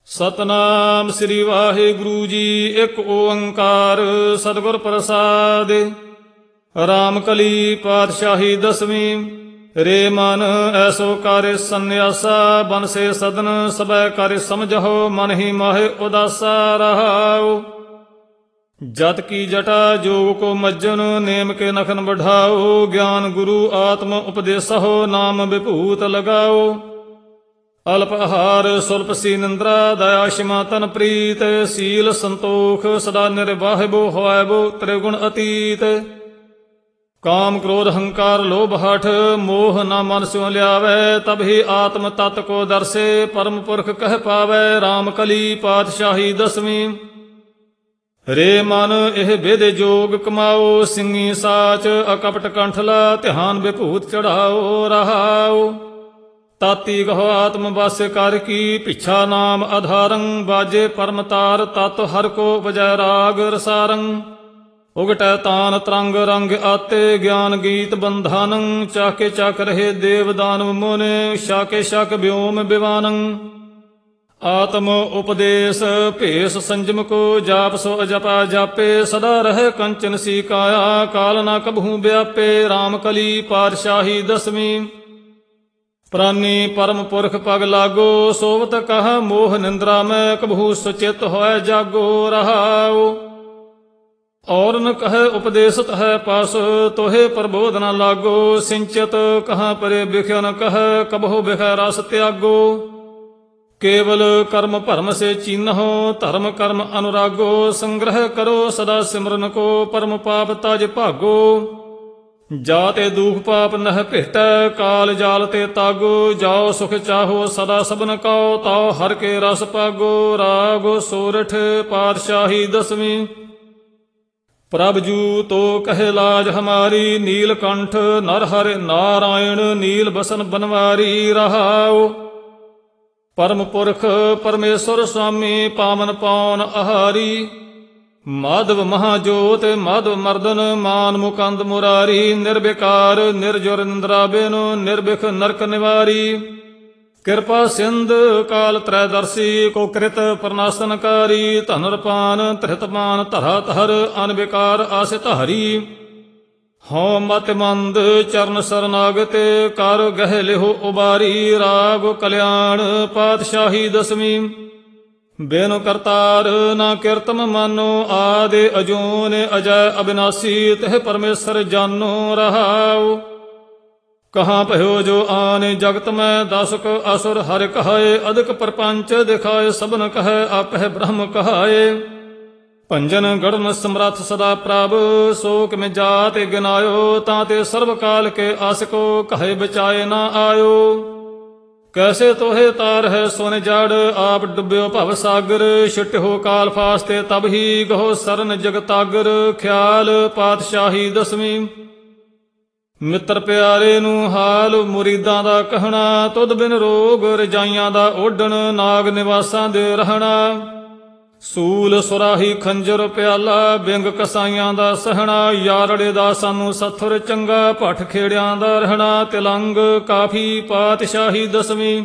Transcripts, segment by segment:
ਸਤਨਾਮ ਸ੍ਰੀ ਵਾਹਿਗੁਰੂ ਜੀ। ਇੱਕ ਓੰਕਾਰ ਸਤਿਗੁਰ ਪ੍ਰਸਾਦਿ। ਰਾਮਕਲੀ ਪਾਤਸ਼ਾਹੀ ਦਸਵੀਂ। ਰੇ ਮਨ ਐਸੋ ਕਾਰਿ ਸੰਨਿਆਸਾ, ਬਨਸੇ ਸਦਨ ਸਭੈ ਕਾਰਿ ਸਮਝਹੁ, ਮਨ ਹੀ ਮਾਹਿ ਉਦਾਸਾ ਰਹਾਉ। ਜਤ ਕੀ ਜਟਾ ਜੋਗ ਕੋ ਮੱਜਨ, ਨੇਮ ਕੇ ਨਖਨ ਬਢਾਓ, ਗਿਆਨ ਗੁਰੂ ਆਤਮ ਉਪਦੇਸਹੁ, ਨਾਮ ਵਿਭੂਤ ਲਗਾਓ। ਅਲਪ ਆਹਾਰ ਸੁਲਪ ਸੀ ਨਿੰਦਰਾ, ਦਇਆ ਸ਼ਿਮਾ ਤਨ ਪ੍ਰੀਤ, ਸੀਲ ਸੰਤੋਖ ਸਦਾ ਨਿਰਵਾਹਿਬੋ, ਹੋਇਬੋ ਤ੍ਰਿਗੁਣ ਅਤੀਤ। ਕਾਮ ਕ੍ਰੋਧ ਹੰਕਾਰ ਲੋਭ ਹਠ, ਮੋਹ ਨਾ ਮਨ ਸਿਉ ਲਿਆਵੈ, ਤਬ ਹੀ ਆਤਮ ਤਤ ਕੋ ਦਰਸੇ, ਪਰਮ ਪੁਰਖ ਕਹਿ ਪਾਵੈ। ਰਾਮਕਲੀ ਪਾਤਸ਼ਾਹੀ ਦਸਵੀਂ। ਰੇ ਮਨ ਇਹ ਵਿਧ ਜੋਗ ਕਮਾਓ, ਸਿੰਘੀ ਸਾਚ ਅਕਪਟ ਕੰਠਲਾ, ਧਿਆਨ ਵਿਭੂਤ ਚੜਾਓ ਰਹਾਓ। ਤਾਤੀ ਗਹੁ ਆਤਮ ਵਾਸ ਕਰ ਕੀ, ਪਿਛਾ ਨਾਮ ਆਧਾਰੰ, ਬਾਜੇ ਪਰਮ ਤਾਰ ਤਤ ਹਰ ਕੋ ਵਜੈ ਰਾਗ ਰਸਾਰੰ। ਉਗਟੈ ਤਾਨ ਤਰੰਗ ਰੰਗ ਆਤੇ, ਗਿਆਨ ਗੀਤ ਬੰਧਾਨੰ, ਚਾਕੇ ਚੱਕ ਰਹੇ ਦੇਵ ਦਾਨਵ ਮੁਨੇ, ਸ਼ਾਕੇ ਸ਼ਕ ਵਿਓਮ ਵਿਵਾਨੰ। ਆਤਮ ਉਪਦੇਸ ਭੇਸ ਸੰਜਮ ਕੋ, ਜਾਪ ਸੋ ਅਜਪਾ ਜਾਪੇ, ਸਦਾ ਰਹਿ ਕੰਚਨ ਸੀ ਕਾਇਆ, ਕਾਲ ਨਾ ਕਬਹੂ ਵਿਆਪੇ। ਰਾਮਕਲੀ ਪਾਤਸ਼ਾਹੀ ਦਸਵੀਂ। ਪ੍ਰਾਨੀ ਪਰਮ ਪੁਰਖ ਪਗ ਲਾਗੋ, ਸੋਵਤ ਕਹ ਮੋਹ ਨਿੰਦਰਾ ਮੈਂ, ਕਬਹੂ ਸੁਚਿਤ ਹੋਇ ਜਾਗੋ ਰਹਾਉ। ਔਰਨ ਕਹੈ ਉਪਦੇਸਤ ਹੈ ਪਸ, ਤੋਹੇ ਪ੍ਰਬੋਧ ਨ ਲਾਗੋ, ਸਿੰਚਤ ਕਹਾਂ ਪਰੇ ਬਿਖਿ ਨ ਕਹੈ, ਕਬਹੂ ਬਿਖੈ ਰਸ ਤਿਆਗੋ। ਕੇਵਲ ਕਰਮ ਭਰਮ ਸੇ ਚੀਨਹੁ, ਧਰਮ ਕਰਮ ਅਨੁਰਾਗੋ, ਸੰਗ੍ਰਹਿ ਕਰੋ ਸਦਾ ਸਿਮਰਨ ਕੋ, ਪਰਮ ਪਾਪ ਤਜ ਭਾਗੋ। ਜਾ ਤੇ ਦੂਖ ਪਾਪ ਨਹਿ ਭੇਟੈ, ਕਾਲ ਜਾਲ ਤੇ ਤਾਗੋ, ਜਾਓ ਸੁਖ ਚਾਹੋ ਸਦਾ ਸਭਨ ਕਉ, ਤਾਉ ਹਰ ਕੇ ਰਸ ਪਾਗੋ। ਰਾਗ ਸੋਰਠ ਪਾਤਸ਼ਾਹੀ ਦਸਵੀਂ। ਪ੍ਰਭ ਜੂ ਤੋ ਕਹਿ ਲਾਜ ਹਮਾਰੀ, ਨੀਲ ਕੰਠ ਨਰ ਹਰਿ ਨਾਰਾਇਣ, ਨੀਲ ਬਸਨ ਬਨਵਾਰੀ ਰਹਾਉ। ਪਰਮ ਪੁਰਖ ਪਰਮੇਸ਼ਰ ਸੁਆਮੀ, ਪਾਵਨ ਪਾਉਨ ਆਹਾਰੀ। ਮਾਧਵ ਮਹਾਜੋਤ ਮਾਧਵ ਮਰਦਨ, ਮਾਨ ਮੁਕੰਦ ਮੁਰਾਰੀ। ਨਿਰਵਿਕਾਰ ਨਿਰਜੁਰ ਨਿੰਦਰਾ ਬੇਨੁ, ਨਿਰਭਿਖ ਨਰਕ ਨਿਵਾਰੀ। ਕਿਰਪਾ ਸਿੰਧ ਕਾਲ ਤ੍ਰੈਦਰਸੀ, ਕੋ ਕ੍ਰਿਤ ਪ੍ਰਨਾਸਨਕਾਰੀ। ਧਨੁਰਪਾਨ ਧ੍ਰਿਤਪਾਨ ਧਰਾ ਧਰ, ਅਨਵਿਕਾਰ ਆਸਿਤ ਹਰੀ। ਹਉ ਮਤਿ ਮੰਦ ਚਰਨ ਸਰਨਾਗਤ, ਕਰ ਗਹਿ ਲਿਹੁ ਉਬਾਰੀ। ਰਾਗ ਕਲਿਆਣ ਪਾਤਸ਼ਾਹੀ ਦਸਵੀਂ। ਬੇਨੁ ਕਰਤਾਰ ਨਾ ਕਿਰਤਮ ਮਾਨੋ, ਆਦਿ ਅਜੂਨ ਅਜੈ ਅਬਿਨਾਸੀ, ਤਿਹ ਪਰਮੇਸ਼ਰ ਜਾਨੋ ਰਹਾਉ। ਕਹਾਂ ਭਇਓ ਜੋ ਆਨੇ ਜਗਤ ਮੈਂ, ਦਸਕ ਅਸੁਰ ਹਰਿ ਕਹਾਏ, ਅਦਿਕ ਪ੍ਰਪੰਚ ਦਿਖਾਏ, ਸਭਨ ਕਹੈ ਆਪਹਿ ਬ੍ਰਹਮ ਕਹਾਏ। ਭੰਜਨ ਗੜਨ ਸਮਰੱਥ ਸਦਾ ਪ੍ਰਭ, ਸੋ ਕਿਮਿ ਜਾਤ ਗਿਨਾਇਓ, ਤਾਂ ਤੇ ਸਰਬ ਕਾਲ ਕੇ ਆਸਿਕੋ, ਕਹੇ ਬਚਾਏ ਨਾ ਆਇਓ। ਕੈਸੇ ਤੋਹੇ ਤਾਰ ਹੈ ਸੋਨ ਜੜ, ਆਪ ਡੁੱਬਿਓ ਭਵ ਸਾਗਰ। ਛੁਟਿਓ ਕਾਲ ਫਾਸਤੇ ਤਬ ਹੀ, ਗਹੋ ਸਰਨ ਜਗਤਾਗਰ। ਖਿਆਲ ਪਾਤਸ਼ਾਹੀ ਦਸਵੀਂ। ਮਿੱਤਰ ਪਿਆਰੇ ਨੂੰ ਹਾਲ ਮੁਰੀਦਾਂ ਦਾ ਕਹਿਣਾ, ਤੁਧ ਬਿਨ ਰੋਗ ਰਜਾਈਆਂ ਦਾ ਓਢਣ, ਨਾਗ ਨਿਵਾਸਾਂ ਦੇ ਰਹਿਣਾ। ਸੂਲ ਸੁਰਾਹੀ ਖੰਜਰ ਪਿਆਲਾ, ਬਿੰਗ ਕਸਾਈਆਂ ਦਾ ਸਹਿਣਾ। ਯਾਰੜੇ ਦਾ ਸਾਨੂੰ ਸਥੁਰ ਚੰਗਾ, ਭੱਠ ਖੇੜਿਆਂ ਦਾ ਰਹਿਣਾ। ਤਿਲੰਗ ਕਾਫੀ ਪਾਤਸ਼ਾਹੀ ਦਸਵੀਂ।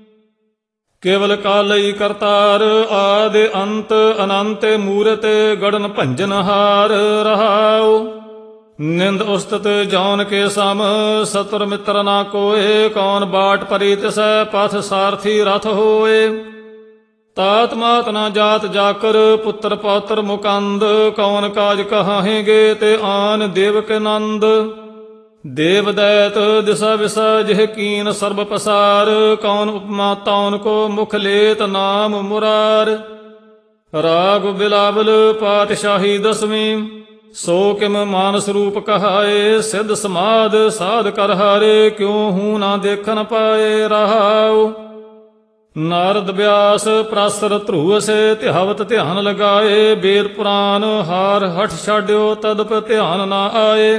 ਕੇਵਲ ਕਾਲਈ ਕਰਤਾਰ, ਆਦਿ ਅੰਤ ਅਨੰਤ ਮੂਰਤ, ਗੜਨ ਭੰਜਨ ਹਾਰ ਰਹਾਉ। ਨਿੰਦ ਉਸਤਤ ਜੌਨ ਕੇ ਸਮ, ਸਤੁਰ ਮਿੱਤਰ ਨਾ ਕੋਏ। ਕੌਣ ਬਾਟ ਪਰੀ ਤਿਸੈ, ਪਥ ਸਾਰਥੀ ਰਥ ਹੋਏ। ਤਾਤ ਮਾਤ ਨਾ ਜਾਤ ਜਾਕਰ, ਪੁੱਤਰ ਪੌਤਰ ਮੁਕੰਦ। ਕੌਣ ਕਾਜ ਕਹਾਹੇਗੇ, ਤੇ ਆਨ ਦੇਵ ਕੇ ਨੰਦ। ਦੇਵ ਦੈਤ ਦਿਸਾ ਵਿਸਾ, ਜਿਹ ਕੀਨ ਸਰਬ ਪਸਾਰ। ਕੌਣ ਉਪਮਾ ਤੌਨ ਕੋ, ਮੁਖ ਲੇਤ ਨਾਮ ਮੁਰਾਰ। ਰਾਗ ਬਿਲਾਵਲ ਪਾਤਸ਼ਾਹੀ ਦਸਵੀਂ। ਸੋ ਕਿਮ ਮਾਨਸ ਰੂਪ ਕਹਾਏ, ਸਿੱਧ ਸਮਾਧ ਸਾਧ ਕਰ ਹਾਰੇ। ਕਿਉ ਹੂੰ ਨਾ ਦੇਖਨ ਪਾਏ ਰਹਾਉ। ਨਾਰਦ ਵਿਆਸ ਪ੍ਰਾਸਰ ਧਰੂਅ ਸੇ, ਧਿਆਵਤ ਧਿਆਨ ਲਗਾਏ। ਵੇਦ ਪੁਰਾਨ ਹਾਰ ਹਠ ਛਾਡਿਓ, ਤਦਪ ਧਿਆਨ ਨਾ ਆਏ।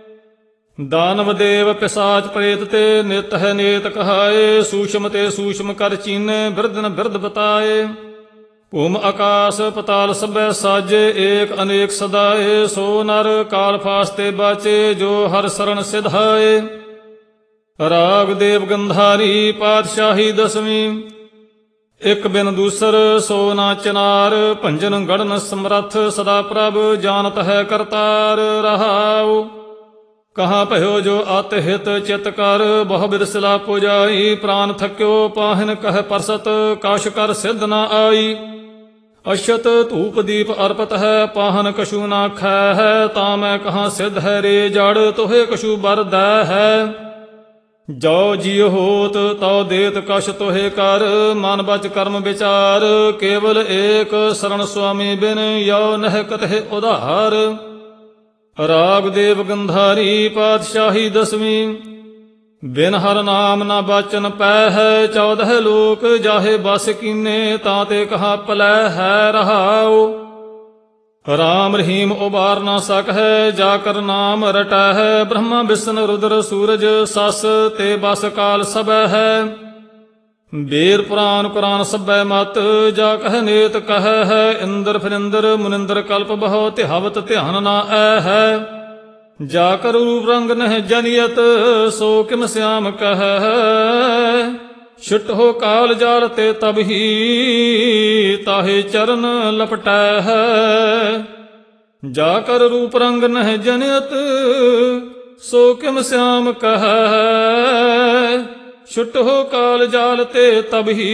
ਦਾਨਵ ਦੇਵ ਪਿਸਾਚ ਪ੍ਰੇਤ ਤੇ, ਨਿਤ ਹੈ ਨੇਤ ਕਹਾਏ। ਸੂਸ਼ਮ ਤੇ ਸੂਸ਼ਮ ਕਰ ਚੀਨੇ, ਬਿਰਦਨ ਬਿਰਦ ਬਤਾਏ। ਭੂਮ ਆਕਾਸ ਪਤਾਲ ਸਭੈ ਸਾਜੇ, ਏਕ ਅਨੇਕ ਸਦਾਏ। ਸੋ ਨਰ ਕਾਲ ਫਾਸਤੇ ਬਾਚੇ, ਜੋ ਹਰ ਸਰਣ ਸਿਧਾਏ। ਰਾਗ ਦੇਵ ਗੰਧਾਰੀ ਪਾਤਸ਼ਾਹੀ ਦਸਵੀਂ। ਇਕ ਬਿਨ ਦੂਸਰ ਸੋ ਨਾ ਚਨਾਰ, ਭੰਜਨ ਗੜਨ ਸਮਰੱਥ ਸਦਾ ਪ੍ਰਭ, ਜਾਣਤ ਹੈ ਕਰਤਾਰ ਰਹਾਉ। ਕਹਾ ਭਇਓ ਜੋ ਅਤ ਹਿਤ ਚਿਤ ਕਰ, ਬਹੁ ਬਿਰਸਲਾ ਪੁਜਾਈ, ਪ੍ਰਾਨ ਥਕਿਓ ਪਾਹਿਨ ਕਹਿ ਪਰਸਤ, ਕਾਸ਼ ਕਰ ਸਿੱਧ ਨਾ ਆਈ। ਅਸ਼ਤ ਧੂਪ ਦੀਪ ਅਰਪਤ ਹੈ, ਪਾਹਨ ਕਛੂ ਨਾ ਖੈ ਹੈ, ਤਾਂ ਮੈਂ ਕਹਾਂ ਸਿੱਧ ਹੈ ਰੇ ਜੜ, ਤੋਹੇ ਕਛੂ ਬਰਦੈ ਹੈ। ਜੋ ਜੀ ਹੋਤ ਤਉ ਦੇਤ ਕਛ ਤੋਹੇ ਕਰ, ਮਨ ਬਚ ਕਰਮ ਵਿਚਾਰ, ਕੇਵਲ ਏਕ ਸਰਣ ਸੁਆਮੀ ਬਿਨ, ਯੋ ਨਹਿ ਕਤਹਿ ਉਧਾਰ। ਰਾਗ ਦੇਵ ਗੰਧਾਰੀ ਪਾਤਸ਼ਾਹੀ ਦਸਵੀਂ, ਬਿਨ ਹਰ ਨਾਮ ਨਾ ਬਾਚਨ ਪੈ ਹੈ, 14 ਲੋਕ ਜਾਹੇ ਬਸ ਕੀਨੇ, ਤਾਂ ਤੇ ਕਹਾ ਪਲੈ ਹੈ ਰਹਾਉ। ਰਾਮ ਰਹੀਮ ਉਬਾਰ ਨਾ ਸਕੈ, ਜਾ ਕਰ ਨਾਮ ਰਟੈ ਹੈ, ਬ੍ਰਹਮਾ ਵਿਸ਼ਨ ਰੁਦਰ ਸੂਰਜ ਸਸ, ਤੇ ਬਸ ਕਾਲ ਸਭੈ ਹੈ। ਬੇਰ ਪੁਰਾਨ ਕੁਰਾਨ ਸਭੈ ਮਤ, ਜਾ ਕਹਿ ਨੇਤ ਕਹਿ ਹੈ, ਇੰਦਰ ਫਿਰਿੰਦਰ ਮੁਨਿੰਦਰ ਕਲਪ ਬਹੁ, ਧਿਆਵਤ ਧਿਆਨ ਨਾ ਐ ਹੈ। ਜਾ ਕਰ ਰੂਪ ਰੰਗ ਨਹਿ ਜਨੀਅਤ, ਸੋ ਕਿਮ ਸਿਆਮ ਕਹਿ। ਛੁਟਹੁ ਕਾਲ ਜਾਲ ਤੇ ਤਬ ਹੀ, ਤਾਹੇ ਚਰਨ ਲਪਟੈ ਹੈ। ਜਾ ਕਰ ਰੂਪ ਰੰਗ ਨਹਿ ਜਨੀਅਤ, ਸੋ ਕਿਮ ਸਿਆਮ ਕਹਿ। ਛੁਟਹੁ ਕਾਲ ਜਾਲ ਤੇ ਤਬ ਹੀ,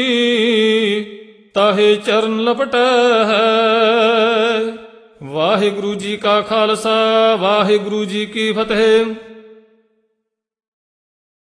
ਤਾਹੇ ਚਰਨ ਲਪਟੈ ਹੈ। ਵਾਹਿਗੁਰੂ ਜੀ ਕਾ ਖਾਲਸਾ, ਵਾਹਿਗੁਰੂ ਜੀ ਕੀ ਫਤਿਹ।